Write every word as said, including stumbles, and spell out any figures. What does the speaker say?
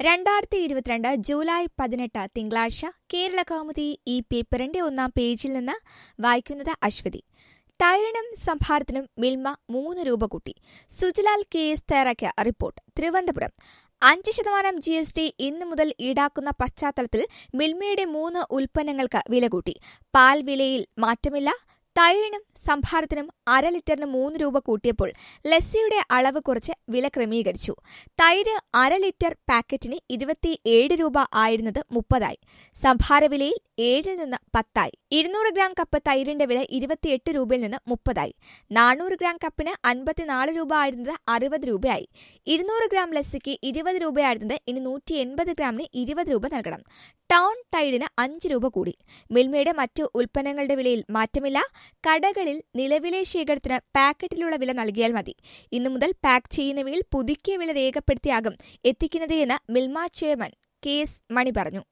രണ്ടായിരത്തി ഇരുപത്തിരണ്ട് ജൂലൈ പതിനെട്ട് തിങ്കളാഴ്ച കേരള കൗമുദി ഈ പേപ്പറിന്റെ ഒന്നാം പേജിൽ നിന്ന് വായിക്കുന്നത് അശ്വതി. തൈരിനും സംഭാരത്തിനും മിൽമ മൂന്ന് രൂപ കൂട്ടി. സുജിലാൽ കെ എസ് തയ്യാറാക്കിയ റിപ്പോർട്ട്. തിരുവനന്തപുരം. അഞ്ച് ശതമാനം ജി എസ് ടി ഇന്നു മുതൽ ഈടാക്കുന്ന പശ്ചാത്തലത്തിൽ മിൽമയുടെ മൂന്ന് ഉൽപ്പന്നങ്ങൾക്ക് വില കൂട്ടി. പാൽ വിലയിൽ മാറ്റമില്ല. തൈരിനും സംഭാരത്തിനും അര ലിറ്ററിന് മൂന്ന് രൂപ കൂട്ടിയപ്പോൾ ലസ്സിയുടെ അളവ് കുറച്ച് വില ക്രമീകരിച്ചു. തൈര് അര ലിറ്റർ പാക്കറ്റിന് ഇരുപത്തിയേഴ് രൂപ ആയിരുന്നത് മുപ്പതായി. സംഭാര വിലയിൽ ഏഴിൽ നിന്ന് പത്തായി. ഇരുന്നൂറ് ഗ്രാം കപ്പ് തൈരിന്റെ വില ഇരുപത്തിയെട്ട് രൂപയിൽ നിന്ന് മുപ്പതായി. നാനൂറ് ഗ്രാം കപ്പിന് അൻപത്തിനാല് രൂപ ആയിരുന്നത് അറുപത് രൂപയായി. ഇരുന്നൂറ് ഗ്രാം ലസ്സിക്ക് ഇരുപത് രൂപയായിരുന്നത് ഇനി നൂറ്റി എൺപത് ഗ്രാമിന് ഇരുപത് രൂപ നൽകണം. ടൗൺ തൈരിന് അഞ്ച് രൂപ കൂടി. മിൽമയുടെ മറ്റു ഉൽപ്പന്നങ്ങളുടെ വിലയിൽ മാറ്റമില്ല. കടകളിൽ നിലവിലെ ശേഖരത്തിന് പാക്കറ്റിലുള്ള വില നൽകിയാൽ മതി. ഇന്നു മുതൽ പാക്ക് ചെയ്യുന്നവയിൽ പുതുക്കിയ വില രേഖപ്പെടുത്തിയാകും എത്തിക്കുന്നത് എന്ന് Milma chairman K S Mani പറഞ്ഞു.